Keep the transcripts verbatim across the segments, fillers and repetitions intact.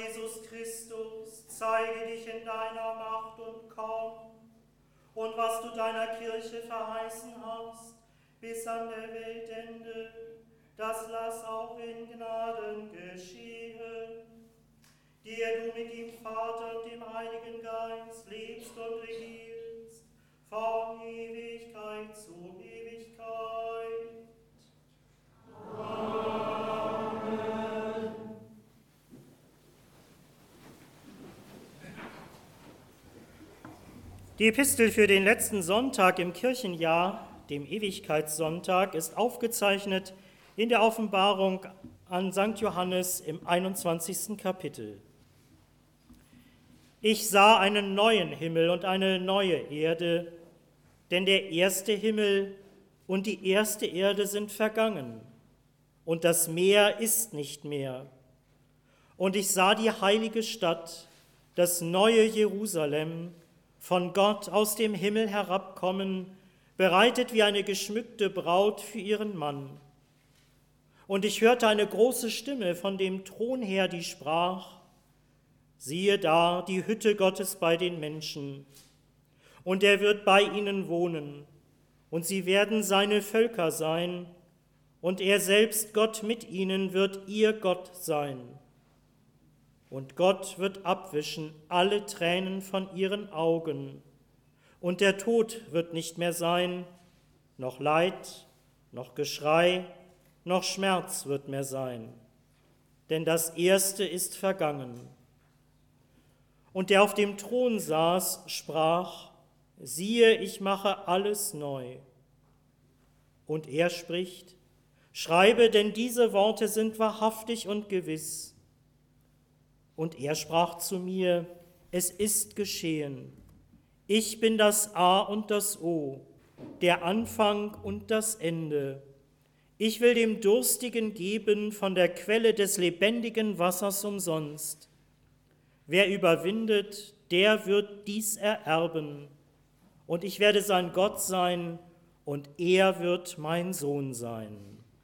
Jesus Christus, zeige dich in deiner Macht und komm. Und was du deiner Kirche verheißen hast, bis an der Weltende, das lass auch in Gnaden geschehen. Der du mit dem Vater und dem Heiligen Geist lebst und regierst, von Ewigkeit zu Ewigkeit. Amen. Die Epistel für den letzten Sonntag im Kirchenjahr, dem Ewigkeitssonntag, ist aufgezeichnet in der Offenbarung an Sankt Johannes im einundzwanzigsten Kapitel. Ich sah einen neuen Himmel und eine neue Erde, denn der erste Himmel und die erste Erde sind vergangen, und das Meer ist nicht mehr. Und ich sah die heilige Stadt, das neue Jerusalem, von Gott aus dem Himmel herabkommen, bereitet wie eine geschmückte Braut für ihren Mann. Und ich hörte eine große Stimme von dem Thron her, die sprach: Siehe da, die Hütte Gottes bei den Menschen, und er wird bei ihnen wohnen, und sie werden seine Völker sein, und er selbst, Gott mit ihnen, wird ihr Gott sein. Und Gott wird abwischen alle Tränen von ihren Augen, und der Tod wird nicht mehr sein, noch Leid, noch Geschrei, noch Schmerz wird mehr sein, denn das Erste ist vergangen. Und der auf dem Thron saß, sprach: Siehe, ich mache alles neu. Und er spricht: Schreibe, denn diese Worte sind wahrhaftig und gewiss. Und er sprach zu mir: Es ist geschehen. Ich bin das A und das O, der Anfang und das Ende. Ich will dem Durstigen geben von der Quelle des lebendigen Wassers umsonst. Wer überwindet, der wird dies ererben. Und ich werde sein Gott sein, und er wird mein Sohn sein.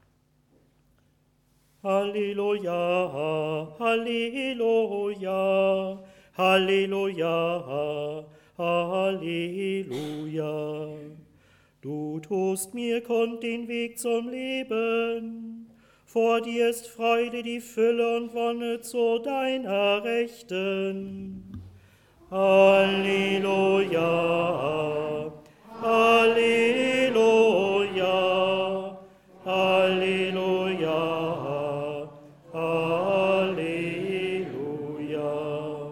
Halleluja, Halleluja, Halleluja, Halleluja. Du tust mir kund den Weg zum Leben. Vor dir ist Freude, die Fülle und Wonne zu deiner Rechten. Halleluja, Halleluja, Halleluja, Halleluja.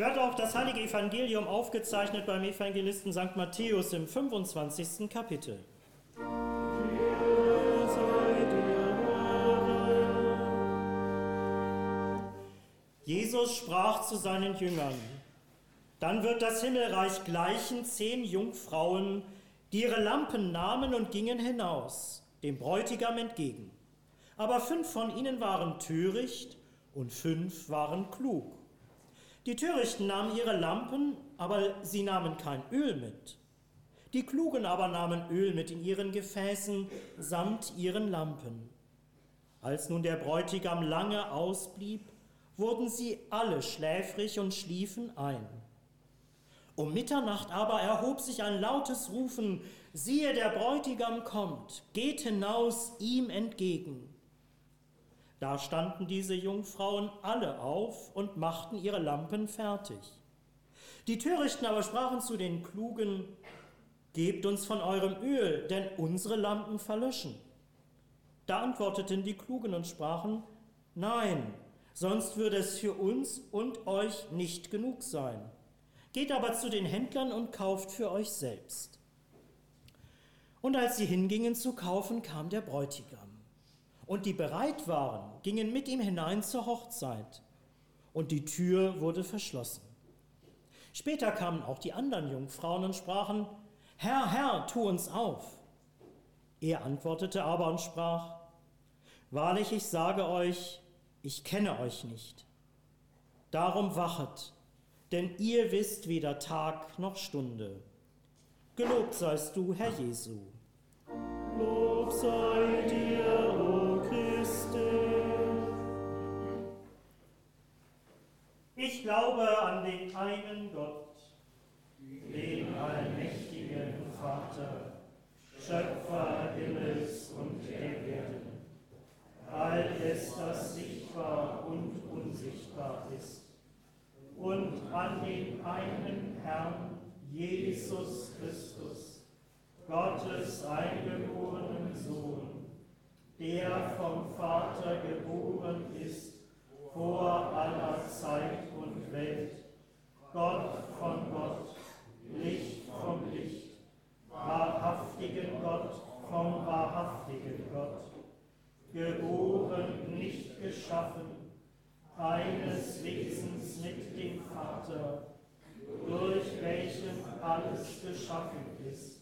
Hört auf das heilige Evangelium, aufgezeichnet beim Evangelisten Sankt Matthäus im fünfundzwanzigsten Kapitel. Jesus sprach zu seinen Jüngern: Dann wird das Himmelreich gleichen zehn Jungfrauen, die ihre Lampen nahmen und gingen hinaus, dem Bräutigam entgegen. Aber fünf von ihnen waren töricht und fünf waren klug. Die Törichten nahmen ihre Lampen, aber sie nahmen kein Öl mit. Die Klugen aber nahmen Öl mit in ihren Gefäßen samt ihren Lampen. Als nun der Bräutigam lange ausblieb, wurden sie alle schläfrig und schliefen ein. Um Mitternacht aber erhob sich ein lautes Rufen: Siehe, der Bräutigam kommt, geht hinaus ihm entgegen. Da standen diese Jungfrauen alle auf und machten ihre Lampen fertig. Die Törichten aber sprachen zu den Klugen: Gebt uns von eurem Öl, denn unsere Lampen verlöschen. Da antworteten die Klugen und sprachen: Nein, sonst würde es für uns und euch nicht genug sein. Geht aber zu den Händlern und kauft für euch selbst. Und als sie hingingen zu kaufen, kam der Bräutigam. Und die bereit waren, gingen mit ihm hinein zur Hochzeit. Und die Tür wurde verschlossen. Später kamen auch die anderen Jungfrauen und sprachen: Herr, Herr, tu uns auf. Er antwortete aber und sprach: Wahrlich, ich sage euch, ich kenne euch nicht. Darum wachet, denn ihr wisst weder Tag noch Stunde. Gelobt seist du, Herr Jesu. Lob sei dir, o Christe. Ich glaube an den einen Gott, den allmächtigen Vater, Schöpfer Himmels und der Erden, alles, das sichtbar und unsichtbar ist, und an den einen Herrn, Jesus Christus, Gottes eingeborenen Sohn, der vom Vater geboren ist, vor aller Zeit und Welt, Gott von Gott, Licht vom Licht, wahrhaftigen Gott vom wahrhaftigen Gott, geboren, nicht geschaffen, eines Wesens mit dem Vater, durch welchen alles geschaffen ist,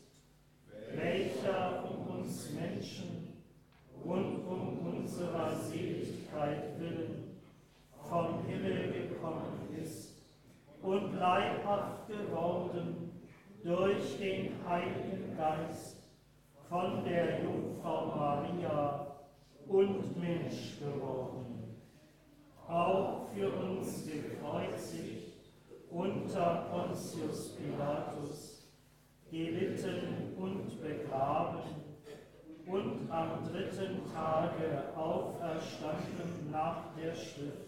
welcher um uns Menschen und um unserer Seligkeit willen vom Himmel gekommen ist und leibhaft geworden durch den Heiligen Geist von der Jungfrau Maria und Mensch geworden, auch für uns gekreuzigt unter Pontius Pilatus, gelitten und begraben und am dritten Tage auferstanden nach der Schrift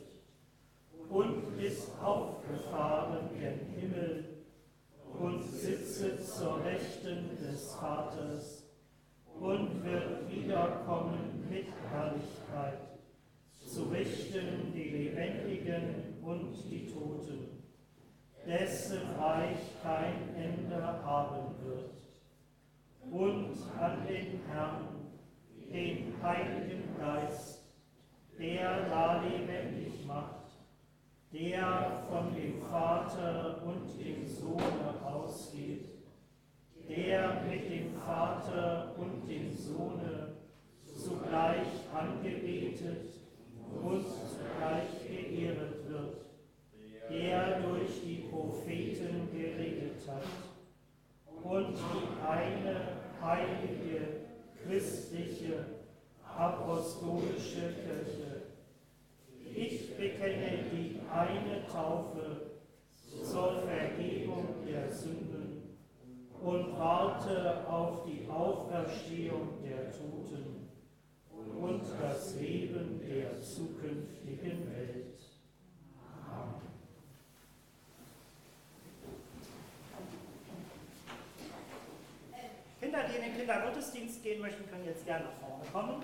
und ist aufgefahren gen Himmel und sitzet zur Rechten des Vaters und wird wiederkommen mit Herrlichkeit, zu richten die Lebendigen und die Toten, dessen Reich kein Ende haben wird. Und an den Herrn, den Heiligen Geist, der da lebendig macht, der von dem Vater und dem Sohne ausgeht, der mit dem Vater und dem Sohne zugleich angebetet und zugleich geehret wird, der durch die Propheten geredet hat, und die eine heilige, christliche, apostolische Kirche. Ich bekenne die eine Taufe zur Vergebung der Sünden und warte auf die Auferstehung der Toten und das Leben der zukünftigen Welt. Amen. Kinder, die in den Kindergottesdienst gehen möchten, können jetzt gerne nach vorne kommen.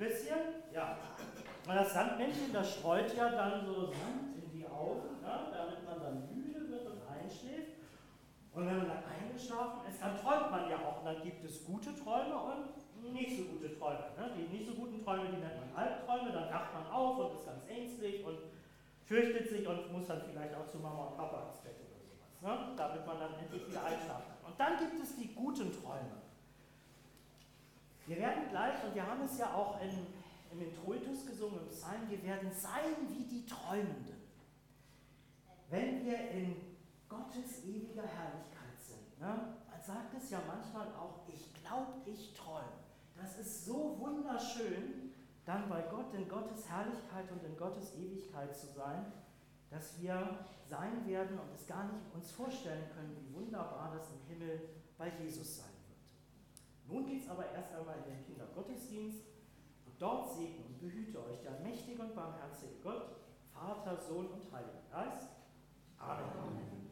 bisschen? Ja. Und das Sandmännchen, das streut ja dann so Sand in die Augen, ne, damit man dann müde wird und einschläft. Und wenn man dann eingeschlafen ist, dann träumt man ja auch. Und dann gibt es gute Träume und nicht so gute Träume. Ne? Die nicht so guten Träume, die nennt man Albträume. Dann wacht man auf und ist ganz ängstlich und fürchtet sich und muss dann vielleicht auch zu Mama und Papa ins Bett oder sowas, ne? Damit man dann endlich wieder einschlafen kann. Und dann gibt es die guten Träume. Wir werden gleich, und wir haben es ja auch in, im Introitus gesungen, im Psalm, wir werden sein wie die Träumenden. Wenn wir in Gottes ewiger Herrlichkeit sind, ne? Man sagt es ja manchmal auch, ich glaube, ich träume. Das ist so wunderschön, dann bei Gott in Gottes Herrlichkeit und in Gottes Ewigkeit zu sein, dass wir sein werden und es gar nicht uns vorstellen können, wie wunderbar das im Himmel bei Jesus sein wird. Nun geht es aber erst einmal in den Kindergottesdienst und dort segne und behüte euch der mächtige und barmherzige Gott, Vater, Sohn und Heiliger Geist. Amen. Amen.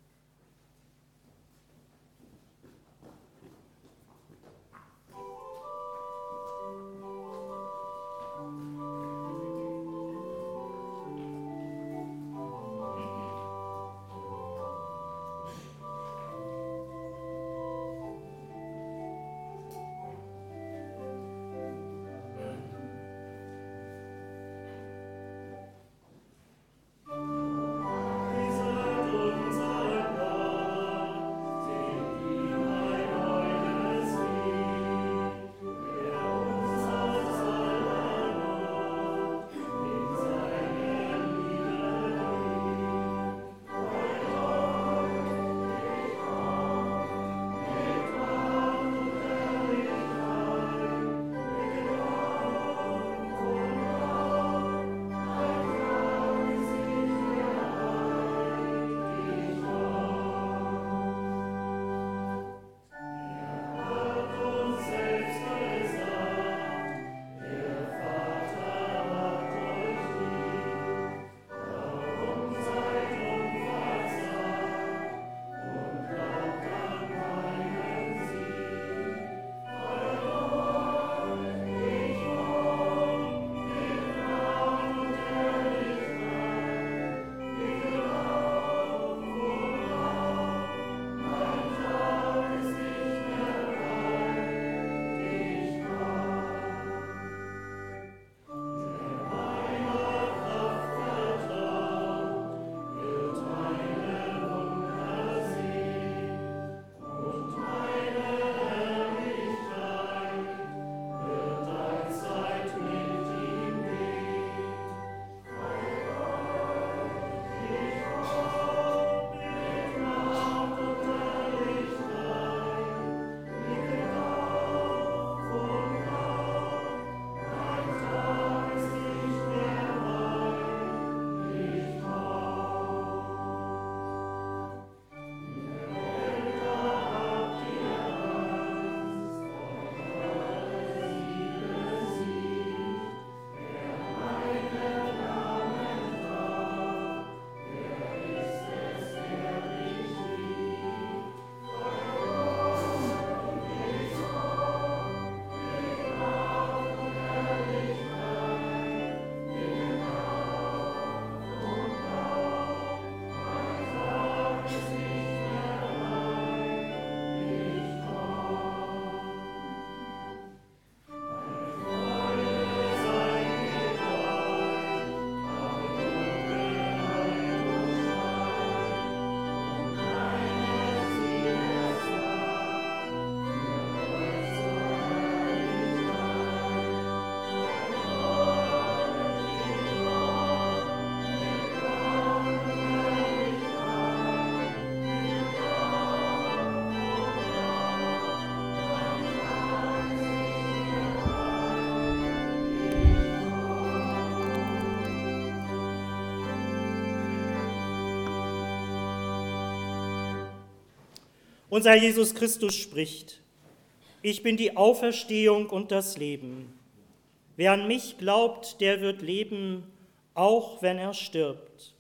Unser Jesus Christus spricht: Ich bin die Auferstehung und das Leben. Wer an mich glaubt, der wird leben, auch wenn er stirbt.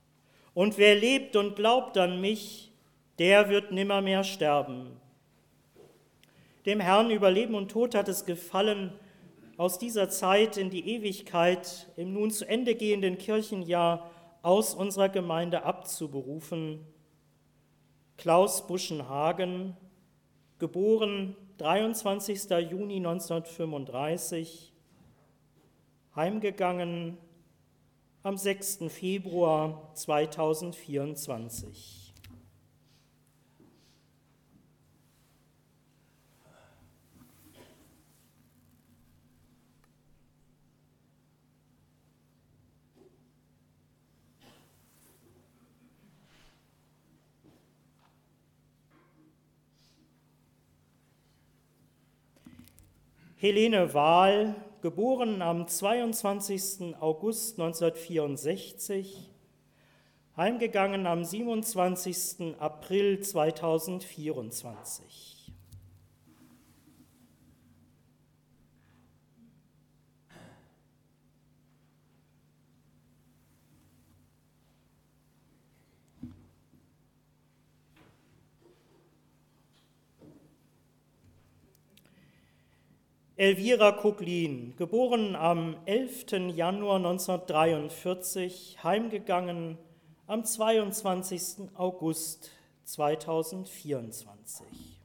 Und wer lebt und glaubt an mich, der wird nimmermehr sterben. Dem Herrn über Leben und Tod hat es gefallen, aus dieser Zeit in die Ewigkeit im nun zu Ende gehenden Kirchenjahr aus unserer Gemeinde abzuberufen. Klaus Buschenhagen, geboren dreiundzwanzigster Juni neunzehnhundertfünfunddreißig, heimgegangen am sechsten Februar zweitausendvierundzwanzig. Helene Wahl, geboren am zweiundzwanzigsten August neunzehnhundertvierundsechzig, heimgegangen am siebenundzwanzigsten April zweitausendvierundzwanzig. Elvira Kuglin, geboren am elften Januar neunzehnhundertdreiundvierzig, heimgegangen am zweiundzwanzigsten August zweitausendvierundzwanzig.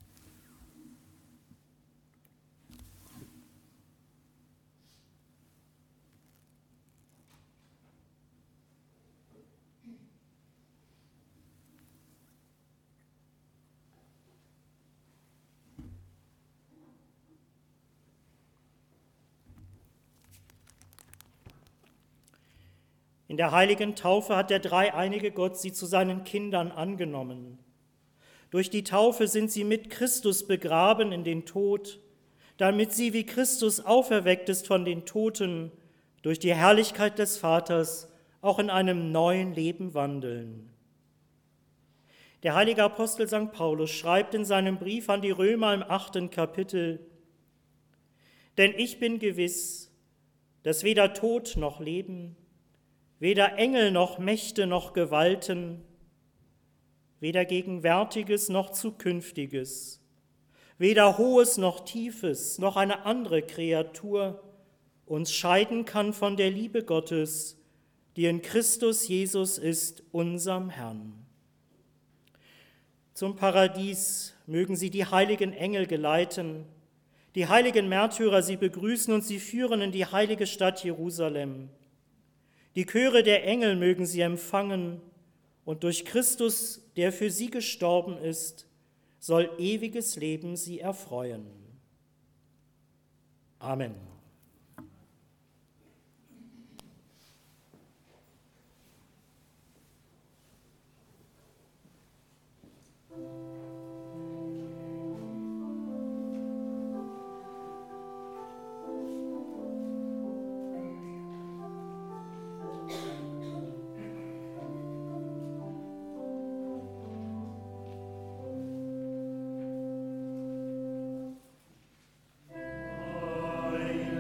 In der heiligen Taufe hat der dreieinige Gott sie zu seinen Kindern angenommen. Durch die Taufe sind sie mit Christus begraben in den Tod, damit sie, wie Christus auferweckt ist von den Toten, durch die Herrlichkeit des Vaters auch in einem neuen Leben wandeln. Der heilige Apostel Sankt Paulus schreibt in seinem Brief an die Römer im achten Kapitel: Denn ich bin gewiss, dass weder Tod noch Leben, weder Engel noch Mächte noch Gewalten, weder Gegenwärtiges noch Zukünftiges, weder Hohes noch Tiefes, noch eine andere Kreatur uns scheiden kann von der Liebe Gottes, die in Christus Jesus ist, unserem Herrn. Zum Paradies mögen sie die heiligen Engel geleiten, die heiligen Märtyrer sie begrüßen und sie führen in die heilige Stadt Jerusalem. Die Chöre der Engel mögen sie empfangen und durch Christus, der für sie gestorben ist, soll ewiges Leben sie erfreuen. Amen. Amen.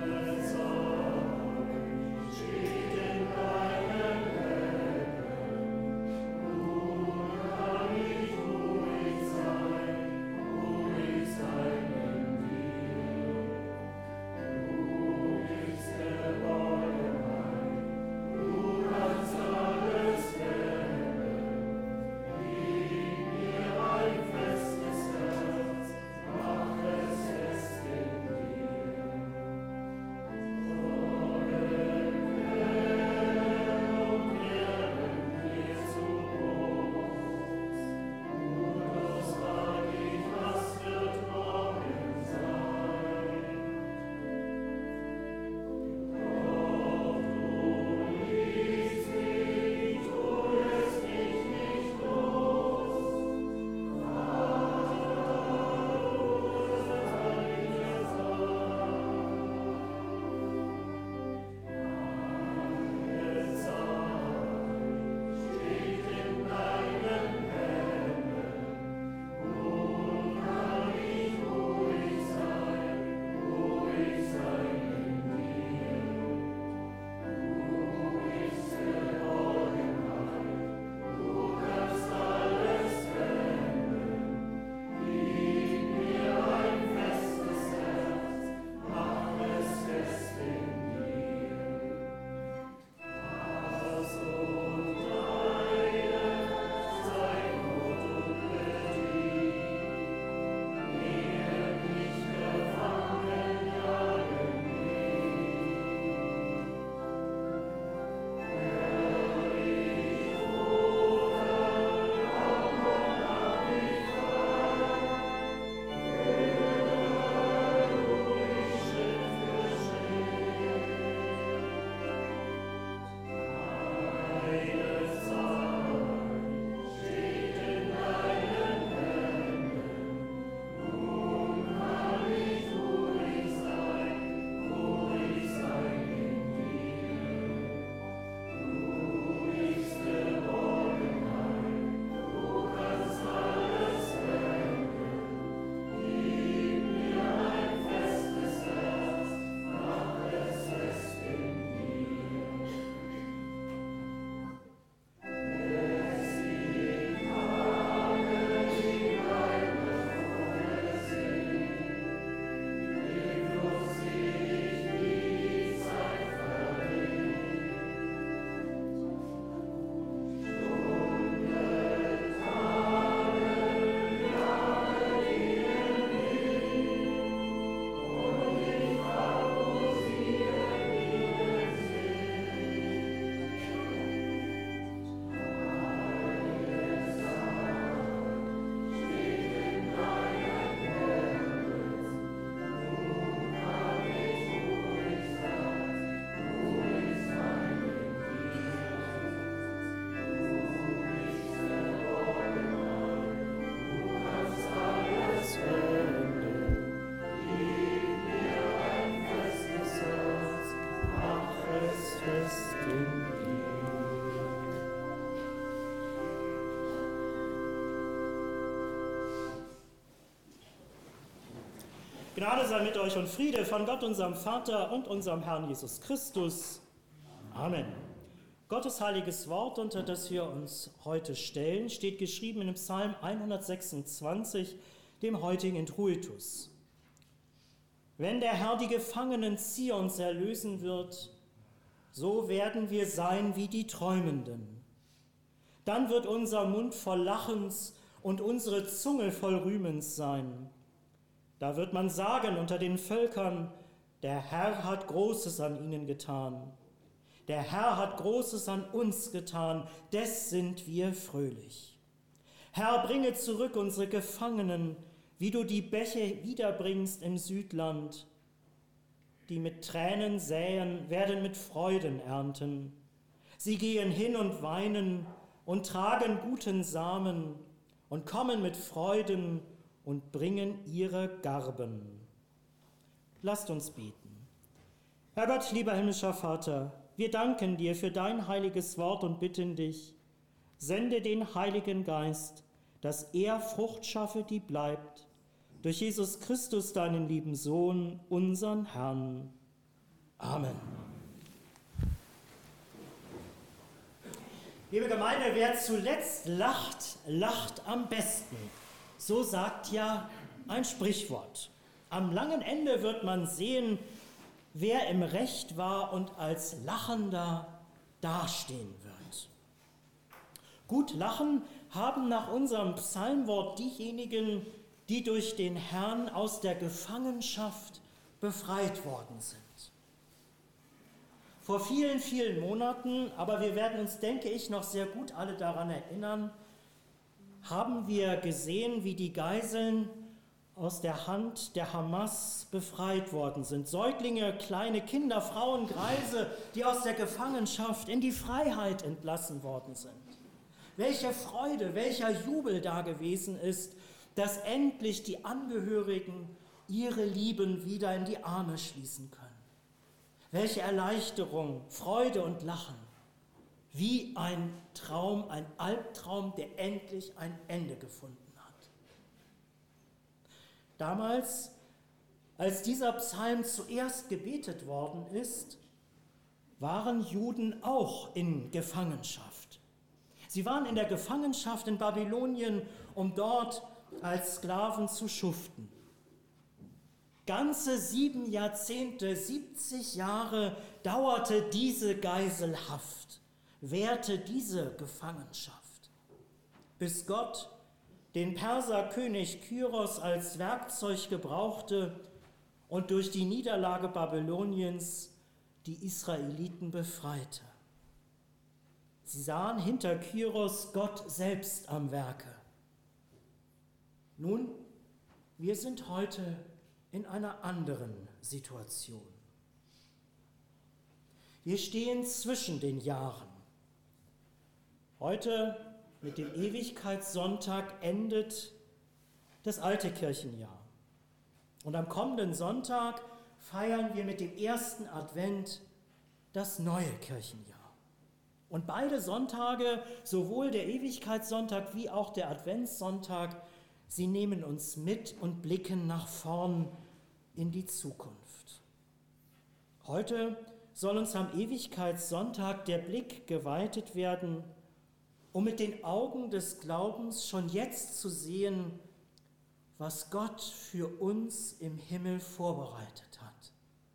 besten Gnade sei mit euch und Friede von Gott, unserem Vater und unserem Herrn Jesus Christus. Amen. Gottes heiliges Wort, unter das wir uns heute stellen, steht geschrieben in dem Psalm hundertsechsundzwanzig, dem heutigen Introitus. Wenn der Herr die Gefangenen Zions erlösen wird, so werden wir sein wie die Träumenden. Dann wird unser Mund voll Lachens und unsere Zunge voll Rühmens sein. Da wird man sagen unter den Völkern, der Herr hat Großes an ihnen getan. Der Herr hat Großes an uns getan, des sind wir fröhlich. Herr, bringe zurück unsere Gefangenen, wie du die Bäche wiederbringst im Südland. Die mit Tränen säen, werden mit Freuden ernten. Sie gehen hin und weinen und tragen guten Samen und kommen mit Freuden und bringen ihre Garben. Lasst uns beten. Herr Gott, lieber himmlischer Vater, wir danken dir für dein heiliges Wort und bitten dich, sende den Heiligen Geist, dass er Frucht schaffe, die bleibt, durch Jesus Christus, deinen lieben Sohn, unseren Herrn. Amen. Liebe Gemeinde, wer zuletzt lacht, lacht am besten. So sagt ja ein Sprichwort. Am langen Ende wird man sehen, wer im Recht war und als Lachender dastehen wird. Gut lachen haben nach unserem Psalmwort diejenigen, die durch den Herrn aus der Gefangenschaft befreit worden sind. Vor vielen, vielen Monaten, aber wir werden uns, denke ich, noch sehr gut alle daran erinnern, haben wir gesehen, wie die Geiseln aus der Hand der Hamas befreit worden sind. Säuglinge, kleine Kinder, Frauen, Greise, die aus der Gefangenschaft in die Freiheit entlassen worden sind. Welche Freude, welcher Jubel da gewesen ist, dass endlich die Angehörigen ihre Lieben wieder in die Arme schließen können. Welche Erleichterung, Freude und Lachen. Wie ein Traum, ein Albtraum, der endlich ein Ende gefunden hat. Damals, als dieser Psalm zuerst gebetet worden ist, waren Juden auch in Gefangenschaft. Sie waren in der Gefangenschaft in Babylonien, um dort als Sklaven zu schuften. Ganze sieben Jahrzehnte, siebzig Jahre dauerte diese Geiselhaft. Währte diese Gefangenschaft, bis Gott den Perserkönig Kyros als Werkzeug gebrauchte und durch die Niederlage Babyloniens die Israeliten befreite. Sie sahen hinter Kyros Gott selbst am Werke. Nun, wir sind heute in einer anderen Situation. Wir stehen zwischen den Jahren. Heute mit dem Ewigkeitssonntag endet das alte Kirchenjahr. Und am kommenden Sonntag feiern wir mit dem ersten Advent das neue Kirchenjahr. Und beide Sonntage, sowohl der Ewigkeitssonntag wie auch der Adventssonntag, sie nehmen uns mit und blicken nach vorn in die Zukunft. Heute soll uns am Ewigkeitssonntag der Blick geweitet werden, um mit den Augen des Glaubens schon jetzt zu sehen, was Gott für uns im Himmel vorbereitet hat.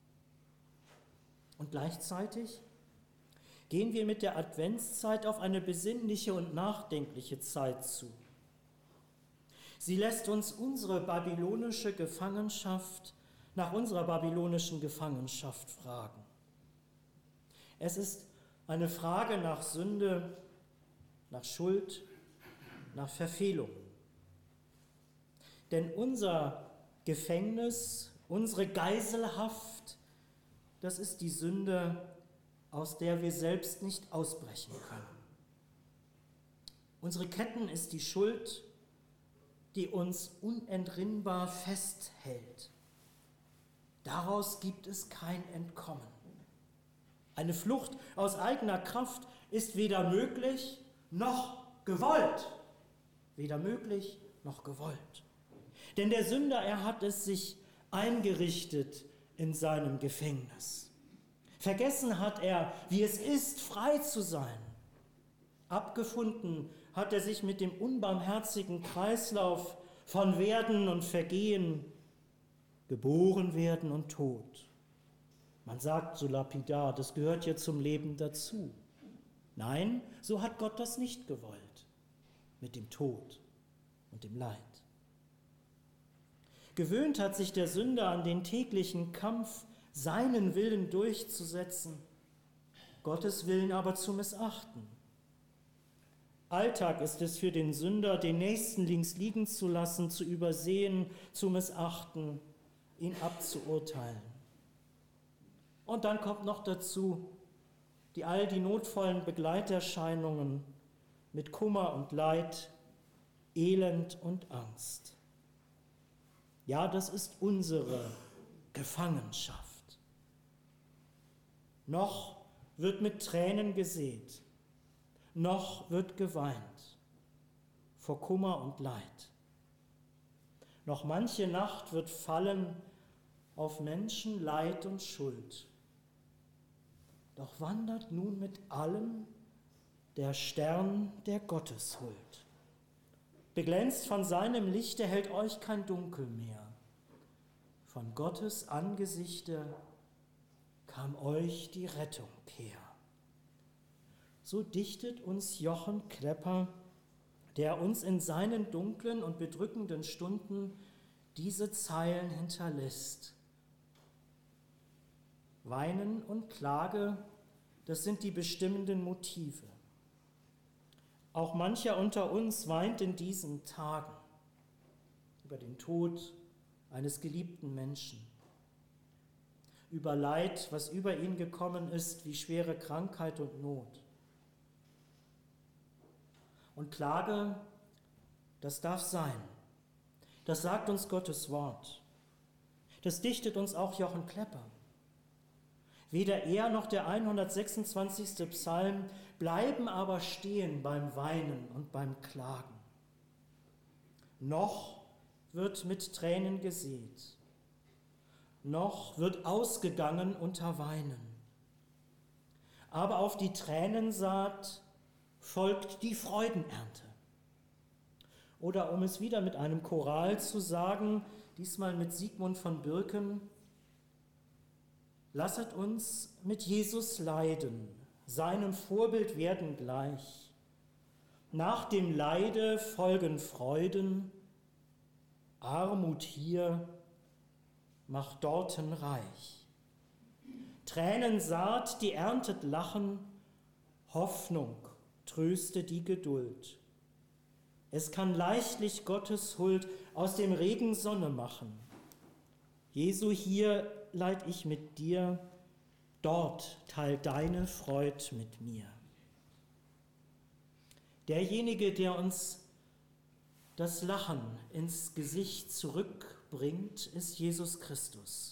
Und gleichzeitig gehen wir mit der Adventszeit auf eine besinnliche und nachdenkliche Zeit zu. Sie lässt uns unsere babylonische Gefangenschaft nach unserer babylonischen Gefangenschaft fragen. Es ist eine Frage nach Sünde, nach Schuld, nach Verfehlung. Denn unser Gefängnis, unsere Geiselhaft, das ist die Sünde, aus der wir selbst nicht ausbrechen können. Unsere Ketten ist die Schuld, die uns unentrinnbar festhält. Daraus gibt es kein Entkommen. Eine Flucht aus eigener Kraft ist weder möglich noch gewollt. Weder möglich noch gewollt. Denn der Sünder, er hat es sich eingerichtet in seinem Gefängnis. Vergessen hat er, wie es ist, frei zu sein. Abgefunden hat er sich mit dem unbarmherzigen Kreislauf von Werden und Vergehen, geboren werden und Tod. Man sagt so lapidar, das gehört ja zum Leben dazu. Nein, so hat Gott das nicht gewollt, mit dem Tod und dem Leid. Gewöhnt hat sich der Sünder an den täglichen Kampf, seinen Willen durchzusetzen, Gottes Willen aber zu missachten. Alltag ist es für den Sünder, den Nächsten links liegen zu lassen, zu übersehen, zu missachten, ihn abzuurteilen. Und dann kommt noch dazu die all die notvollen Begleiterscheinungen mit Kummer und Leid, Elend und Angst. Ja, das ist unsere Gefangenschaft. Noch wird mit Tränen gesät, noch wird geweint vor Kummer und Leid. Noch manche Nacht wird fallen auf Menschen Leid und Schuld. Doch wandert nun mit allem der Stern der Gotteshuld. Beglänzt von seinem Lichte hält euch kein Dunkel mehr. Von Gottes Angesichte kam euch die Rettung her. So dichtet uns Jochen Klepper, der uns in seinen dunklen und bedrückenden Stunden diese Zeilen hinterlässt. Weinen und Klage, das sind die bestimmenden Motive. Auch mancher unter uns weint in diesen Tagen über den Tod eines geliebten Menschen, über Leid, was über ihn gekommen ist, wie schwere Krankheit und Not. Und Klage, das darf sein. Das sagt uns Gottes Wort. Das dichtet uns auch Jochen Klepper. Weder er noch der hundertsechsundzwanzigste Psalm bleiben aber stehen beim Weinen und beim Klagen. Noch wird mit Tränen gesät, noch wird ausgegangen unter Weinen. Aber auf die Tränensaat folgt die Freudenernte. Oder um es wieder mit einem Choral zu sagen, diesmal mit Sigmund von Birken: Lasset uns mit Jesus leiden, seinem Vorbild werden gleich. Nach dem Leide folgen Freuden, Armut hier macht dorten reich. Tränensaat, die erntet Lachen, Hoffnung tröste die Geduld. Es kann leichtlich Gottes Huld aus dem Regen Sonne machen. Jesu, hier leid ich mit dir, dort teil deine Freud mit mir. Derjenige, der uns das Lachen ins Gesicht zurückbringt, ist Jesus Christus.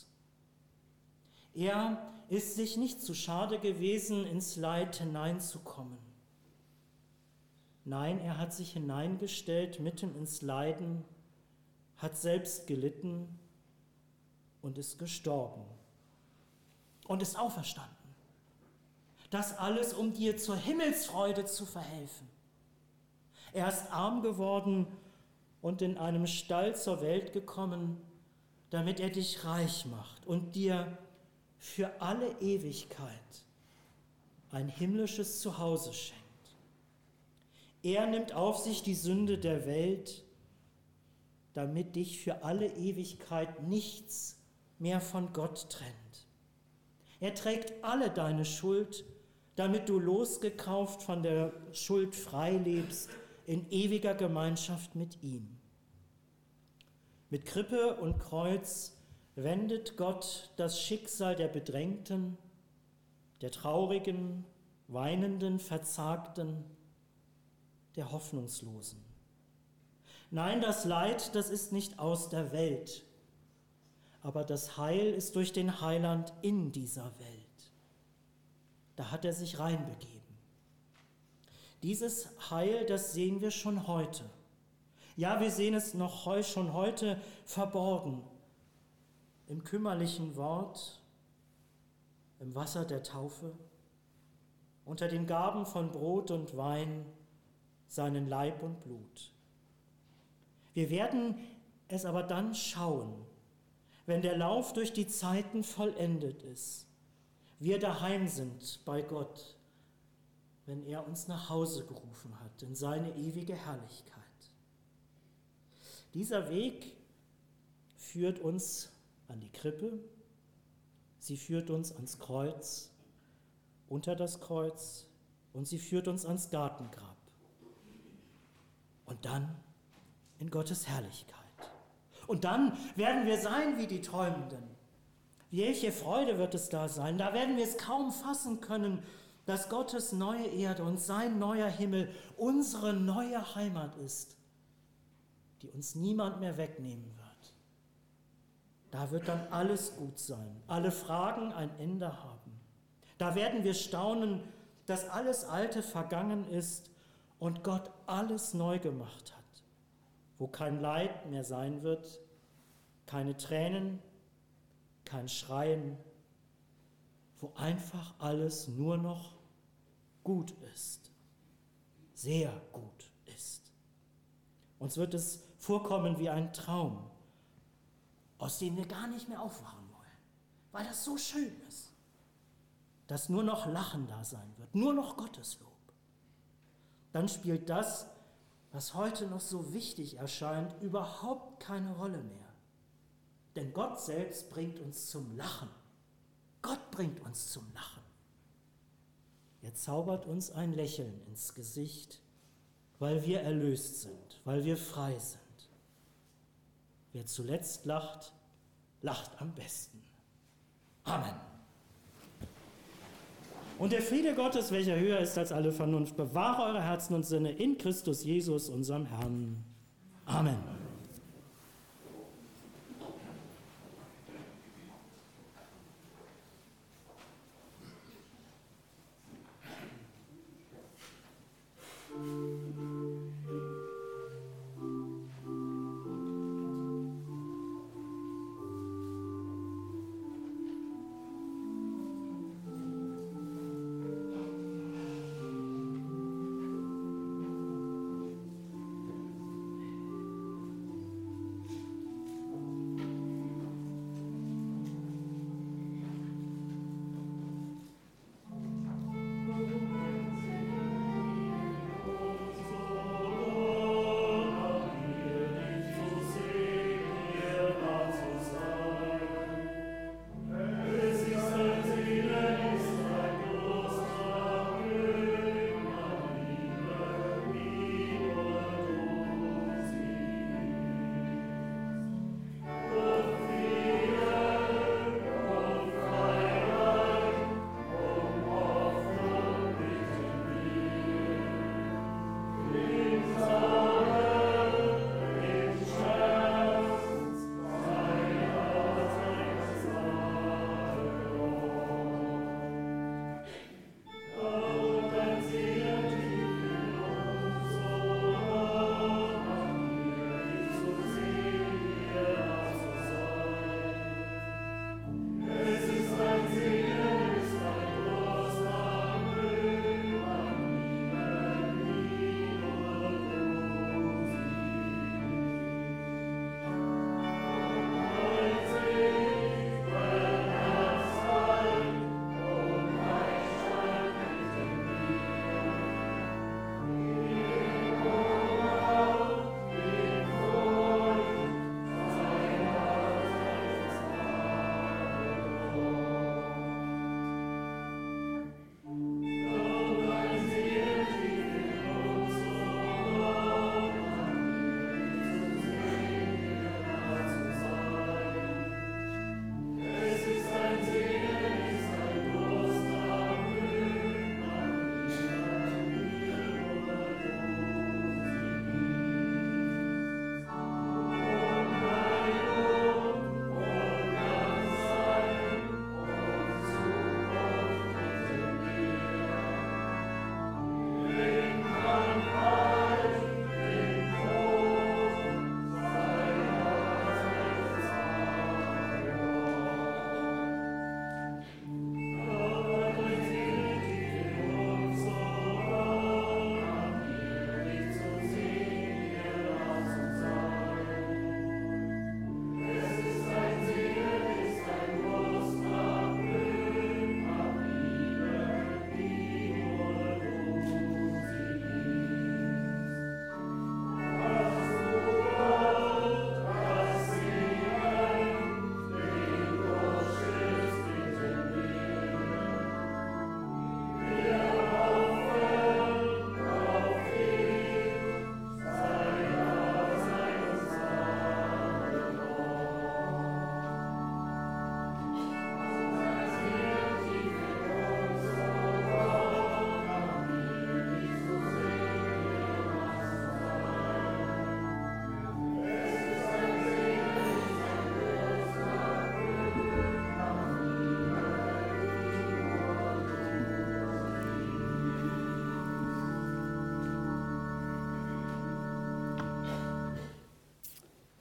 Er ist sich nicht zu schade gewesen, ins Leid hineinzukommen. Nein, er hat sich hineingestellt mitten ins Leiden, hat selbst gelitten und ist gestorben und ist auferstanden. Das alles, um dir zur Himmelsfreude zu verhelfen. Er ist arm geworden und in einem Stall zur Welt gekommen, damit er dich reich macht und dir für alle Ewigkeit ein himmlisches Zuhause schenkt. Er nimmt auf sich die Sünde der Welt, damit dich für alle Ewigkeit nichts mehr von Gott trennt. Er trägt alle deine Schuld, damit du losgekauft von der Schuld frei lebst, in ewiger Gemeinschaft mit ihm. Mit Krippe und Kreuz wendet Gott das Schicksal der Bedrängten, der Traurigen, Weinenden, Verzagten, der Hoffnungslosen. Nein, das Leid, das ist nicht aus der Welt, aber das Heil ist durch den Heiland in dieser Welt. da hat er sich reinbegeben. Dieses Heil, das sehen wir schon heute. Ja, wir sehen es noch heu, schon heute verborgen im kümmerlichen Wort, im Wasser der Taufe, unter den Gaben von Brot und Wein, seinen Leib und Blut. Wir werden es aber dann schauen, wenn der Lauf durch die Zeiten vollendet ist, wir daheim sind bei Gott, wenn er uns nach Hause gerufen hat in seine ewige Herrlichkeit. Dieser Weg führt uns an die Krippe, sie führt uns ans Kreuz, unter das Kreuz und sie führt uns ans Gartengrab. Und dann in Gottes Herrlichkeit. Und dann werden wir sein wie die Träumenden. Welche Freude wird es da sein? Da werden wir es kaum fassen können, dass Gottes neue Erde und sein neuer Himmel unsere neue Heimat ist, die uns niemand mehr wegnehmen wird. Da wird dann alles gut sein, alle Fragen ein Ende haben. Da werden wir staunen, dass alles Alte vergangen ist und Gott alles neu gemacht hat, wo kein Leid mehr sein wird, keine Tränen, kein Schreien, wo einfach alles nur noch gut ist, sehr gut ist. Uns wird es vorkommen wie ein Traum, aus dem wir gar nicht mehr aufwachen wollen, weil das so schön ist, dass nur noch Lachen da sein wird, nur noch Gotteslob. Dann spielt das, was heute noch so wichtig erscheint, überhaupt keine Rolle mehr. Denn Gott selbst bringt uns zum Lachen. Gott bringt uns zum Lachen. Er zaubert uns ein Lächeln ins Gesicht, weil wir erlöst sind, weil wir frei sind. Wer zuletzt lacht, lacht am besten. Amen. Und der Friede Gottes, welcher höher ist als alle Vernunft, bewahre eure Herzen und Sinne in Christus Jesus, unserem Herrn. Amen.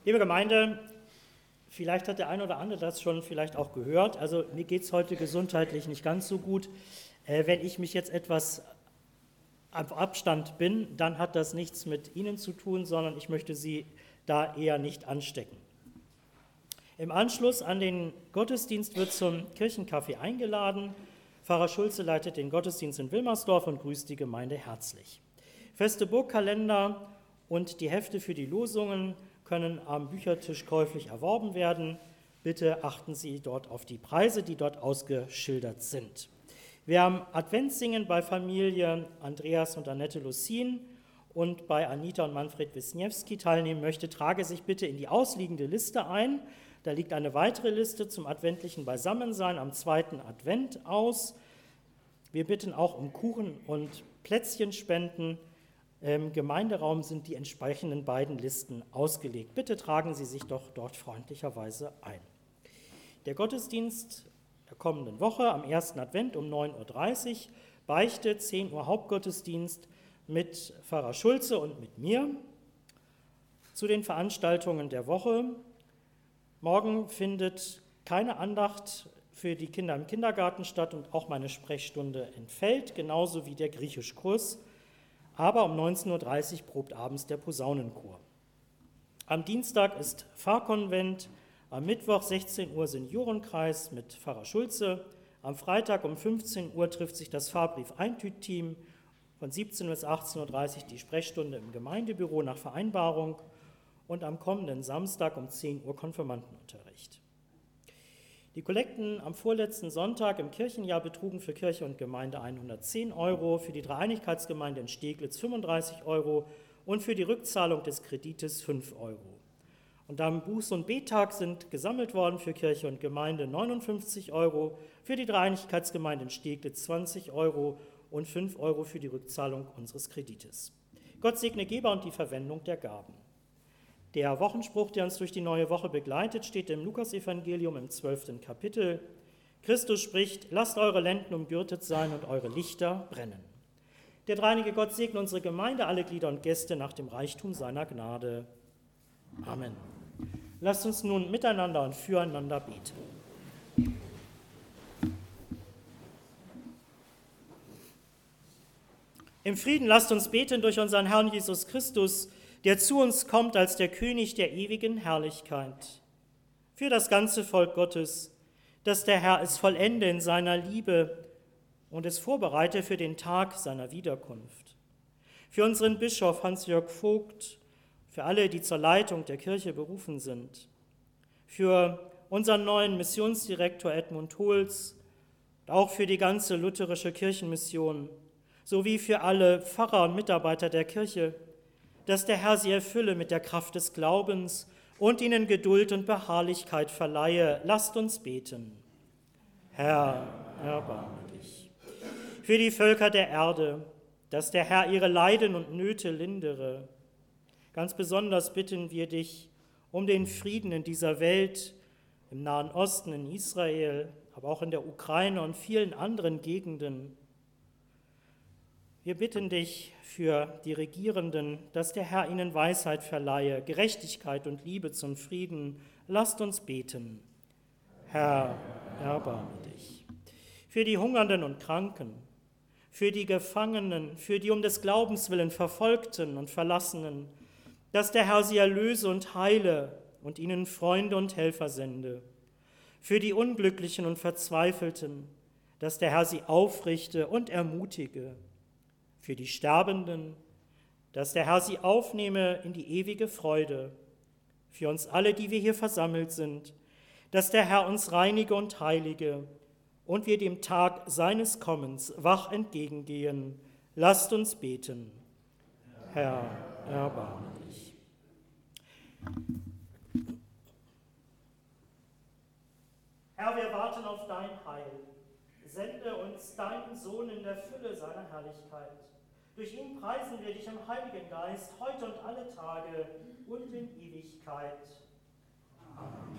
Liebe Gemeinde, vielleicht hat der eine oder andere das schon vielleicht auch gehört. Also mir geht es heute gesundheitlich nicht ganz so gut. Äh, wenn ich mich jetzt etwas auf Abstand bin, dann hat das nichts mit Ihnen zu tun, sondern ich möchte Sie da eher nicht anstecken. Im Anschluss an den Gottesdienst wird zum Kirchenkaffee eingeladen. Pfarrer Schulze leitet den Gottesdienst in Wilmersdorf und grüßt die Gemeinde herzlich. Feste Burgkalender und die Hefte für die Losungen können am Büchertisch käuflich erworben werden. Bitte achten Sie dort auf die Preise, die dort ausgeschildert sind. Wer am Adventssingen bei Familie Andreas und Annette Lucin und bei Anita und Manfred Wisniewski teilnehmen möchte, trage sich bitte in die ausliegende Liste ein. Da liegt eine weitere Liste zum adventlichen Beisammensein am zweiten Advent aus. Wir bitten auch um Kuchen und Plätzchenspenden. Im Gemeinderaum sind die entsprechenden beiden Listen ausgelegt. Bitte tragen Sie sich doch dort freundlicherweise ein. Der Gottesdienst der kommenden Woche am ersten Advent um neun Uhr dreißig, Beichte, zehn Uhr Hauptgottesdienst mit Pfarrer Schulze und mit mir. Zu den Veranstaltungen der Woche. Morgen findet keine Andacht für die Kinder im Kindergarten statt und auch meine Sprechstunde entfällt, genauso wie der Griechischkurs. Aber um neunzehn Uhr dreißig probt abends der Posaunenchor. Am Dienstag ist Pfarrkonvent, am Mittwoch sechzehn Uhr Seniorenkreis mit Pfarrer Schulze. Am Freitag um fünfzehn Uhr trifft sich das Fahrbrief-Eintüt-Team. Von siebzehn bis achtzehn Uhr dreißig die Sprechstunde im Gemeindebüro nach Vereinbarung. Und am kommenden Samstag um zehn Uhr Konfirmandenunterricht. Die Kollekten am vorletzten Sonntag im Kirchenjahr betrugen für Kirche und Gemeinde hundertzehn Euro, für die Dreieinigkeitsgemeinde in Steglitz fünfunddreißig Euro und für die Rückzahlung des Kredites fünf Euro. Und am Buß- und Bettag sind gesammelt worden für Kirche und Gemeinde neunundfünfzig Euro, für die Dreieinigkeitsgemeinde in Steglitz zwanzig Euro und fünf Euro für die Rückzahlung unseres Kredites. Gott segne Geber und die Verwendung der Gaben. Der Wochenspruch, der uns durch die neue Woche begleitet, steht im Lukasevangelium im zwölften Kapitel. Christus spricht: Lasst eure Lenden umgürtet sein und eure Lichter brennen. Der dreieinige Gott segne unsere Gemeinde, alle Glieder und Gäste nach dem Reichtum seiner Gnade. Amen. Lasst uns nun miteinander und füreinander beten. Im Frieden lasst uns beten durch unseren Herrn Jesus Christus, der zu uns kommt als der König der ewigen Herrlichkeit. Für das ganze Volk Gottes, dass der Herr es vollende in seiner Liebe und es vorbereite für den Tag seiner Wiederkunft. Für unseren Bischof Hans-Jörg Vogt, für alle, die zur Leitung der Kirche berufen sind, für unseren neuen Missionsdirektor Edmund Holz, auch für die ganze lutherische Kirchenmission, sowie für alle Pfarrer und Mitarbeiter der Kirche, dass der Herr sie erfülle mit der Kraft des Glaubens und ihnen Geduld und Beharrlichkeit verleihe. Lasst uns beten. Herr, erbarme dich. Für die Völker der Erde, dass der Herr ihre Leiden und Nöte lindere. Ganz besonders bitten wir dich um den Frieden in dieser Welt, im Nahen Osten, in Israel, aber auch in der Ukraine und vielen anderen Gegenden. Wir bitten dich für die Regierenden, dass der Herr ihnen Weisheit verleihe, Gerechtigkeit und Liebe zum Frieden. Lasst uns beten. Herr, erbarme dich. Für die Hungernden und Kranken, für die Gefangenen, für die um des Glaubens willen Verfolgten und Verlassenen, dass der Herr sie erlöse und heile und ihnen Freunde und Helfer sende. Für die Unglücklichen und Verzweifelten, dass der Herr sie aufrichte und ermutige. Für die Sterbenden, dass der Herr sie aufnehme in die ewige Freude. Für uns alle, die wir hier versammelt sind, dass der Herr uns reinige und heilige und wir dem Tag seines Kommens wach entgegengehen. Lasst uns beten. Herr, erbarme dich. Herr, wir warten auf dein Heil. Sende uns deinen Sohn in der Fülle seiner Herrlichkeit. Durch ihn preisen wir dich im Heiligen Geist, heute und alle Tage und in Ewigkeit. Amen.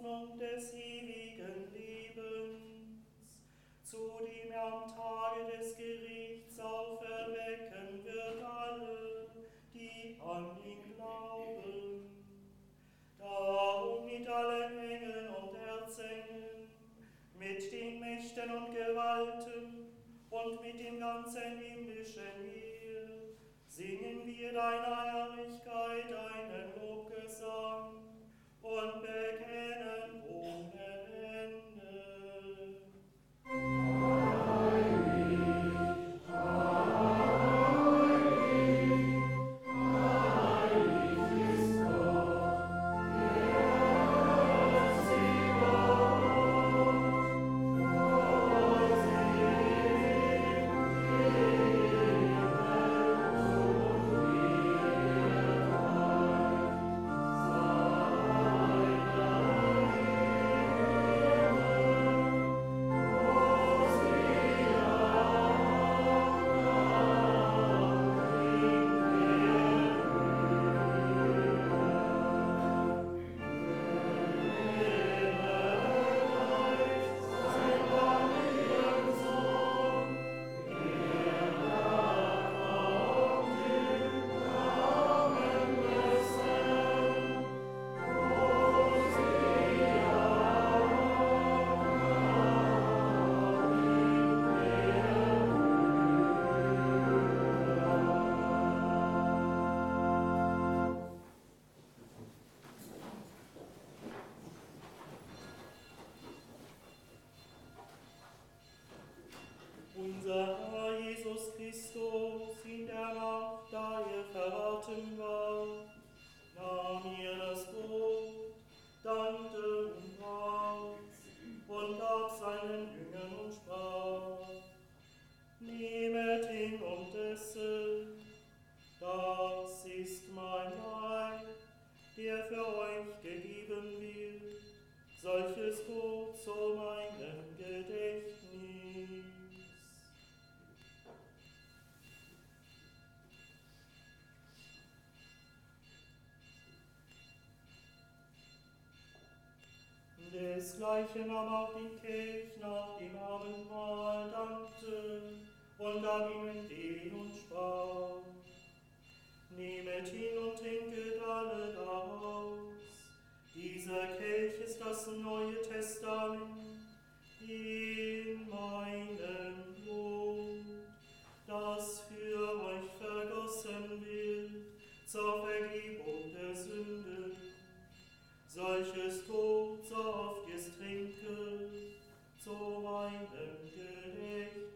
Hoffnung des ewigen Lebens, zu dem er am Tage des Gerichts auferwecken wird alle, die an ihn glauben. Darum mit allen Engeln und Erzengeln, mit den Mächten und Gewalten und mit dem ganzen himmlischen Heer singen wir deiner Herrlichkeit einen Lobgesang und bekennen ohne Ende. Unser Herr Jesus Christus, in der Nacht, da er verraten war, nahm ihr das Brot, dankte und brach und gab seinen Jüngern und sprach: Nehmet hin und esset, das ist mein Leib, der für euch gegeben wird. Solches Brot zu meinem Gedächtnis. Desgleichen nahm auch den Kelch nach dem Abendmahl, dankte und gab ihnen den und sprach: Nehmet hin und trinket alle daraus. Dieser Kelch ist das Neue Testament in meinem Blut, das für euch vergossen wird zur Vergebung der Sünden. Solches tut, so oft ihr es trinket, zu meinem Gedächtnis.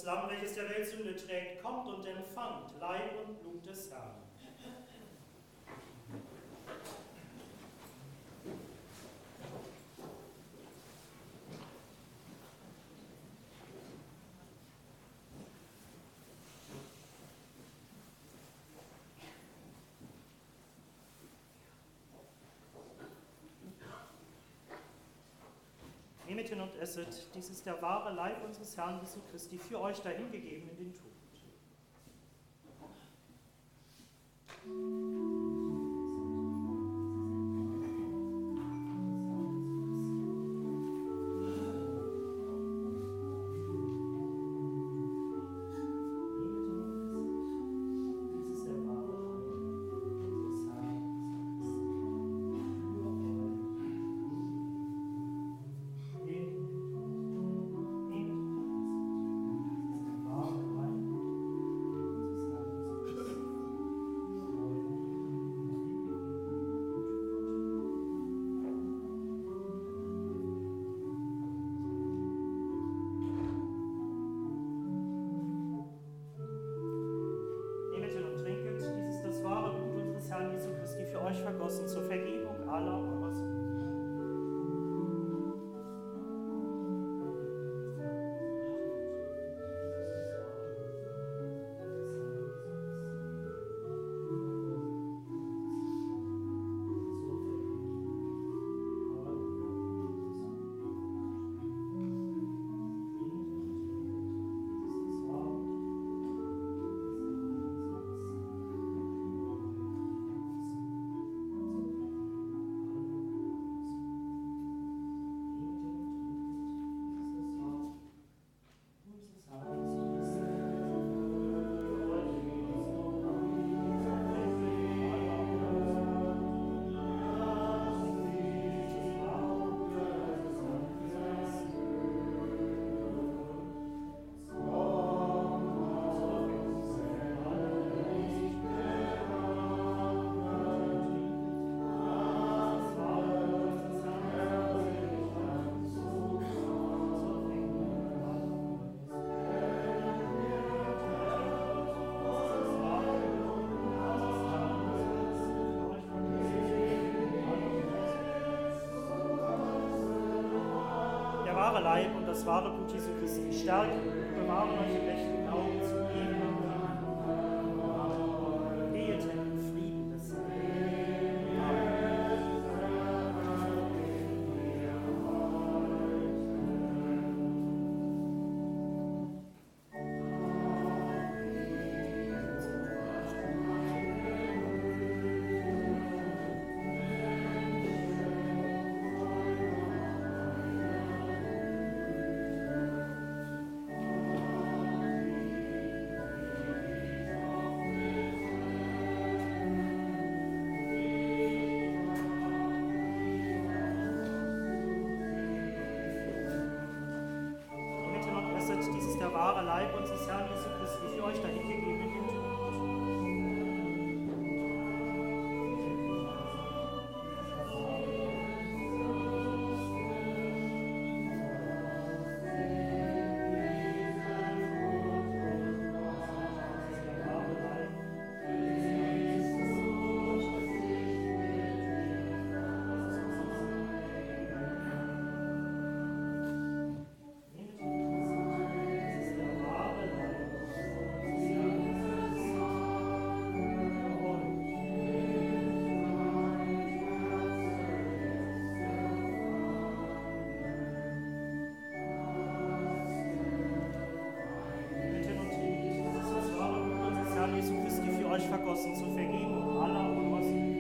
Lamm, welches der Welt Sünde trägt, kommt und empfangt Leib und Blut des Herrn. Nehmet hin und esset, dies ist der wahre Leib unseres Herrn Jesu Christi, für euch dahingegeben in den Tod. Vergossen zur Vergebung aller eurer Sünden. Der wahre Leib und das wahre Blut Jesu Christi stärken und bewahren euch im rechten Glauben zu geben. Geht in Frieden des Herrn. Amen. Dies ist der wahre Leib unseres Herrn Jesu Christi, für euch dahingegeben in den Tod. Jesu Christi für euch vergossen zur Vergebung aller eurer Sünden.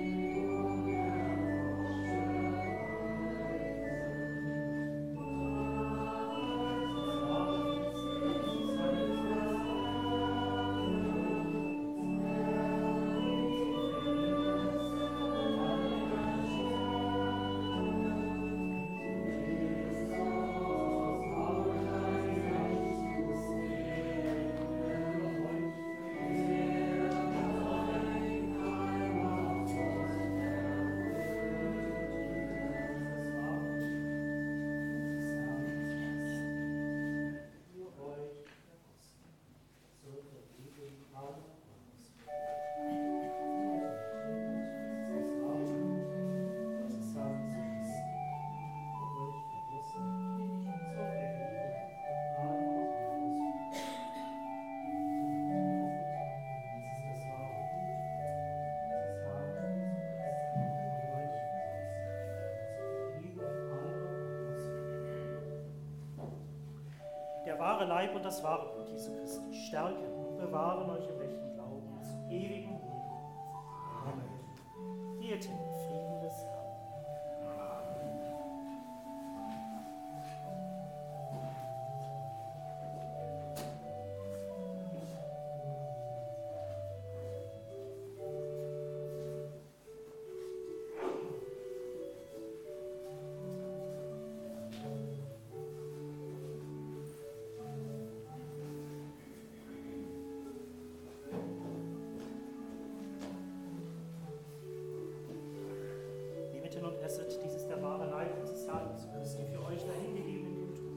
Der wahre Leib und das wahre Blut Jesu Christi stärken und bewahren euch im rechten Glauben zu ewigem Leben. Amen. Geht in den Frieden des Herrn. Und esset, dies ist der wahre Leib unseres Herrn Jesu Christi, für euch dahingegeben in den Tod.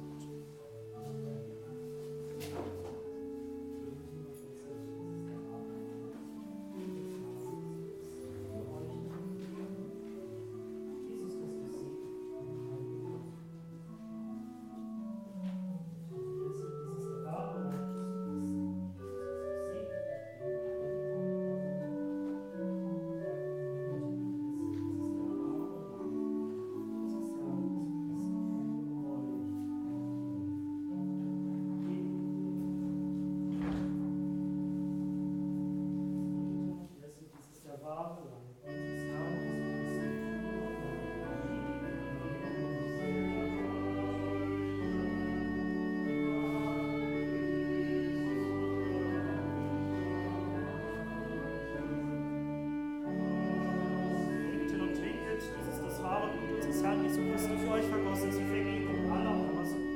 Herrn Jesu Christi für euch vergossen zur Vergebung aller eurer Sünden.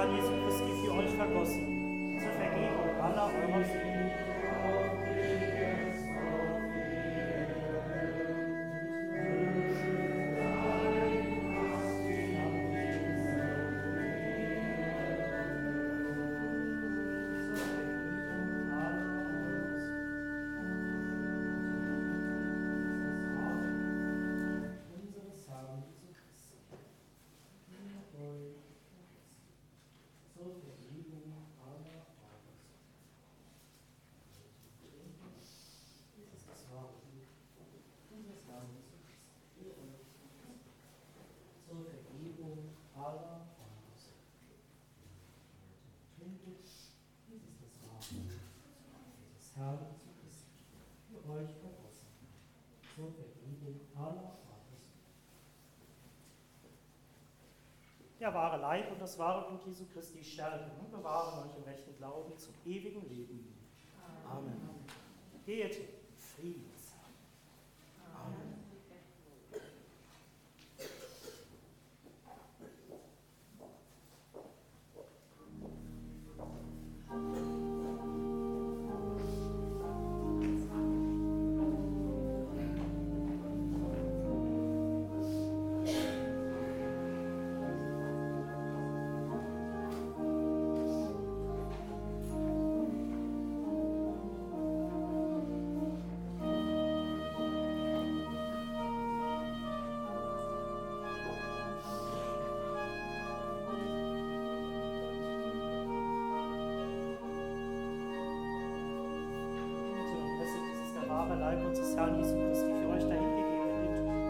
Herrn Jesu Christi für euch vergossen, zur Vergebung aller eurer Sünden. Der wahre Leib und das wahre Blut Jesu Christi stärken und bewahren euch im rechten Glauben zum ewigen Leben. Amen. Geht in Frieden. Amen. wahre Leib unseres Herrn Jesu Christi für euch dahingegeben in den Tod.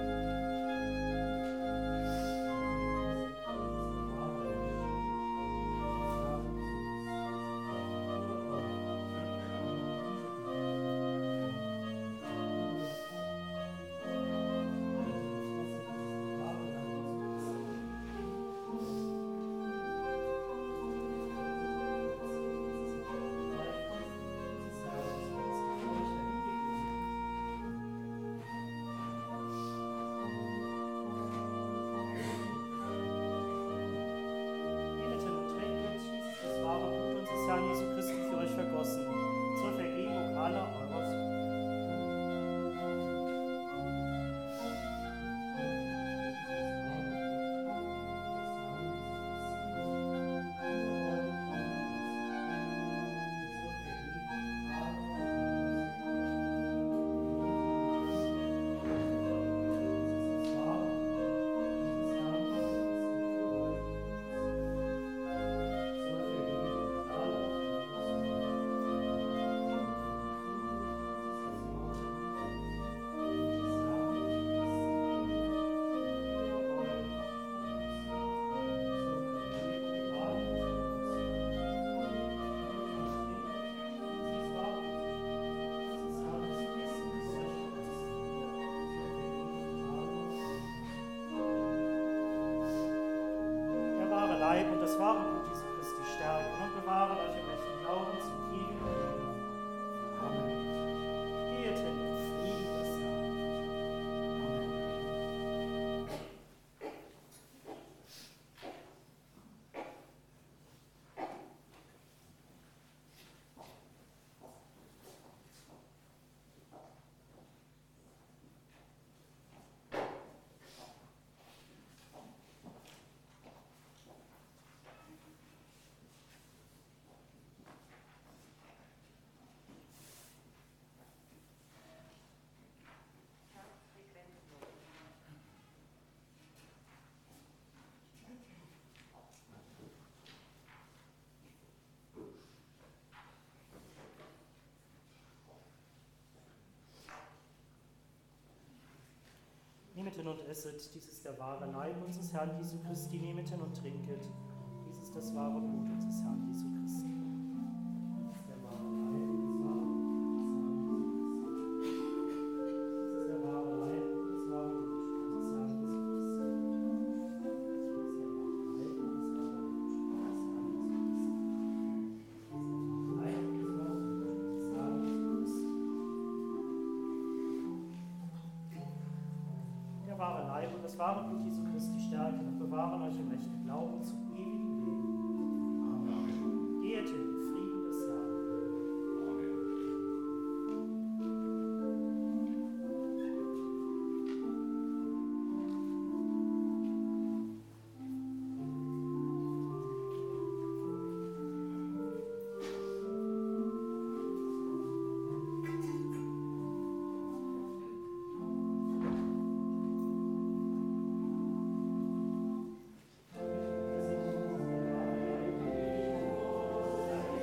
Herrn Jesu Christi für euch vergossen, zur Vergebung aller eurer Sünden. Leib und das wahre Blut Jesu Christi stärken und bewahren euch im rechten Glauben zum ewigen Leben. Amen. Geht in den Frieden des Herrn. Nehmet hin und esset, dies ist der wahre Leib unseres Herrn Jesu Christi, nehmet hin und trinket, dies ist das wahre Blut unseres Herrn Jesu Christi. Das wahre Blut Jesu Christi stärken und bewahren euch im rechten Glauben zum ewigen Leben. beten, Frieden des Herrn. Amen.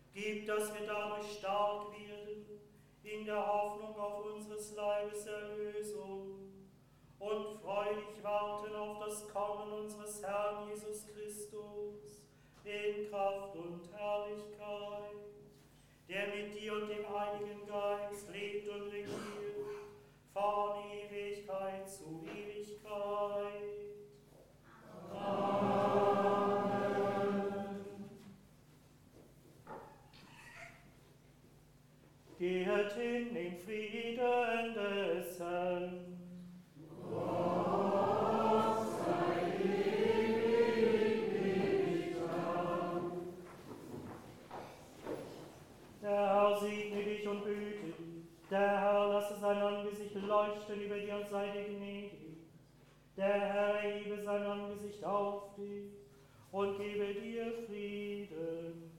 Gib, dass wir dadurch stark werden, in der Hoffnung auf unseres Leibes Erlösung und freudig warten auf das Kommen unseres Herrn Jesus Christus in Kraft und Herrlichkeit, der mit dir und dem Heiligen Geist lebt und regiert, von Ewigkeit zu Ewigkeit. Amen. Geht in den Frieden des Herrn. Gott sei ewig Dank. Der Herr segne dich und behüte dich. Der Herr lasse sein Angesicht leuchten über dir und sei dir gnädig. Der Herr erhebe sein Angesicht auf dich und gebe dir Frieden.